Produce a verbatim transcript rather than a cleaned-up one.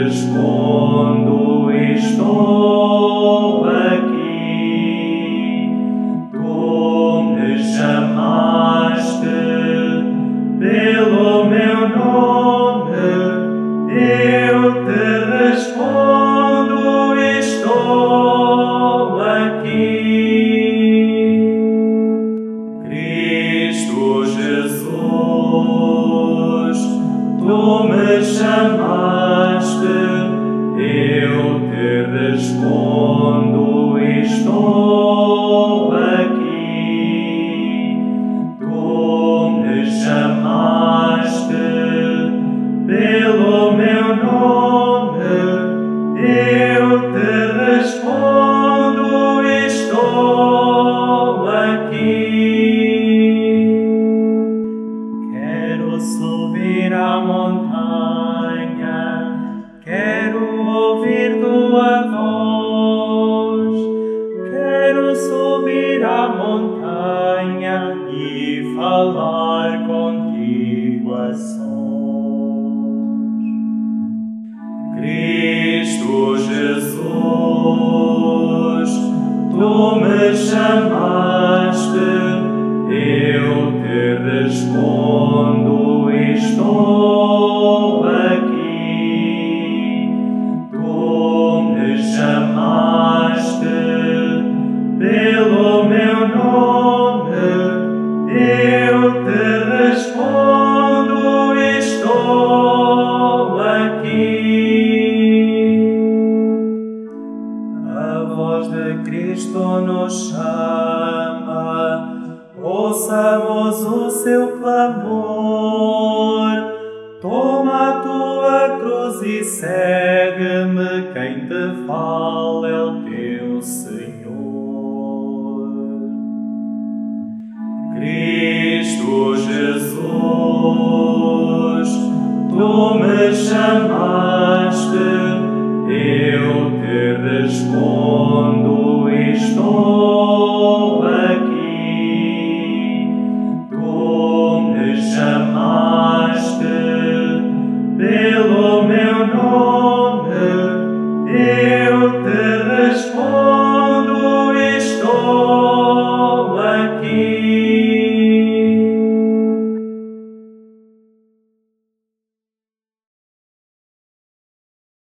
respondo: estou aqui. Tu me chamaste pelo meu nome, eu te respondo: estou aqui. Cristo Jesus, tu me chamaste, eu te respondo: estou aqui. Tu me chamaste pelo meu nome, eu te respondo: estou aqui. Quero subir a montanha, quero ouvir tua voz. Quero subir a montanha e falar contigo a sós. Cristo Jesus, tu me chamaste, eu te respondo: estou aqui. Tu me chamaste pelo meu nome, eu te respondo: estou aqui. A voz de Cristo nos chama, ouçamos o seu clamor. Toma a tua cruz e segue-me, quem te fala é o teu Senhor. Cristo Jesus, tu me chamaste, eu te respondo: estou aqui. Tu me chamaste pelo meu nome,